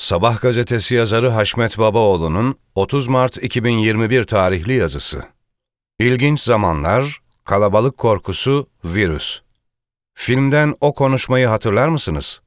Sabah gazetesi yazarı Haşmet Babaoğlu'nun 30 Mart 2021 tarihli yazısı. İlginç zamanlar, kalabalık korkusu, virüs. Filmden o konuşmayı hatırlar mısınız?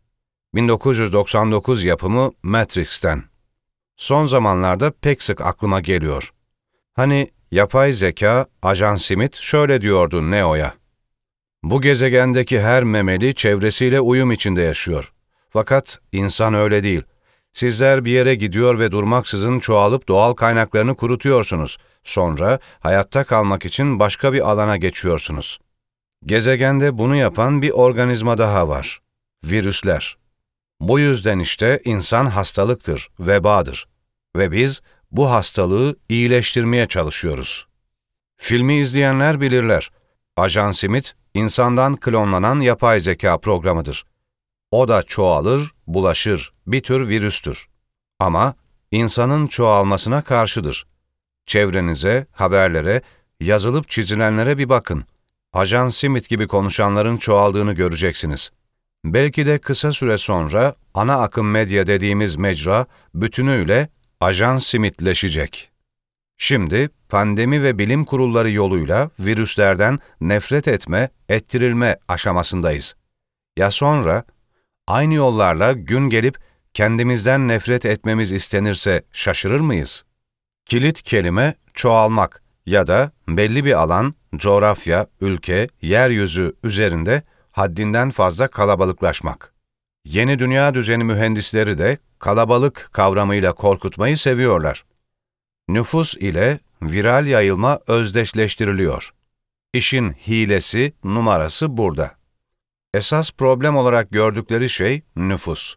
1999 yapımı Matrix'ten. Son zamanlarda pek sık aklıma geliyor. Hani yapay zeka, Ajan Smith şöyle diyordu Neo'ya. Bu gezegendeki her memeli çevresiyle uyum içinde yaşıyor. Fakat insan öyle değil. Sizler bir yere gidiyor ve durmaksızın çoğalıp doğal kaynaklarını kurutuyorsunuz. Sonra hayatta kalmak için başka bir alana geçiyorsunuz. Gezegende bunu yapan bir organizma daha var. Virüsler. Bu yüzden işte insan hastalıktır, vebadır. Ve biz bu hastalığı iyileştirmeye çalışıyoruz. Filmi izleyenler bilirler. Ajan Smith, insandan klonlanan yapay zeka programıdır. O da çoğalır, bulaşır, bir tür virüstür. Ama insanın çoğalmasına karşıdır. Çevrenize, haberlere, yazılıp çizilenlere bir bakın. Ajan Smith gibi konuşanların çoğaldığını göreceksiniz. Belki de kısa süre sonra ana akım medya dediğimiz mecra bütünüyle Ajan Smith'leşecek. Şimdi pandemi ve bilim kurulları yoluyla virüslerden nefret ettirilme aşamasındayız. Ya sonra? Aynı yollarla gün gelip kendimizden nefret etmemiz istenirse şaşırır mıyız? Kilit kelime çoğalmak ya da belli bir alan, coğrafya, ülke, yeryüzü üzerinde haddinden fazla kalabalıklaşmak. Yeni dünya düzeni mühendisleri de kalabalık kavramıyla korkutmayı seviyorlar. Nüfus ile viral yayılma özdeşleştiriliyor. İşin hilesi, numarası burada. Esas problem olarak gördükleri şey nüfus.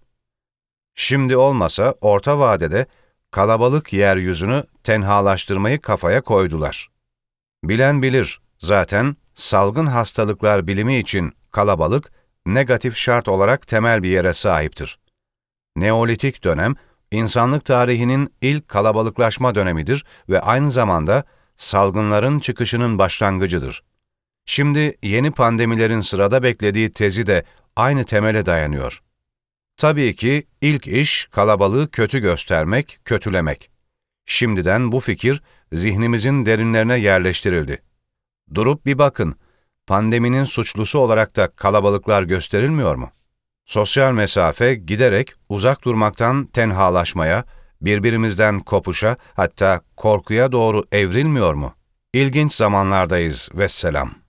Şimdi olmasa orta vadede kalabalık yeryüzünü tenhalaştırmayı kafaya koydular. Bilen bilir, zaten salgın hastalıklar bilimi için kalabalık, negatif şart olarak temel bir yere sahiptir. Neolitik dönem, insanlık tarihinin ilk kalabalıklaşma dönemidir ve aynı zamanda salgınların çıkışının başlangıcıdır. Şimdi yeni pandemilerin sırada beklediği tezi de aynı temele dayanıyor. Tabii ki ilk iş kalabalığı kötü göstermek, kötülemek. Şimdiden bu fikir zihnimizin derinlerine yerleştirildi. Durup bir bakın, pandeminin suçlusu olarak da kalabalıklar gösterilmiyor mu? Sosyal mesafe giderek uzak durmaktan tenhalaşmaya, birbirimizden kopuşa, hatta korkuya doğru evrilmiyor mu? İlginç zamanlardayız vesselam.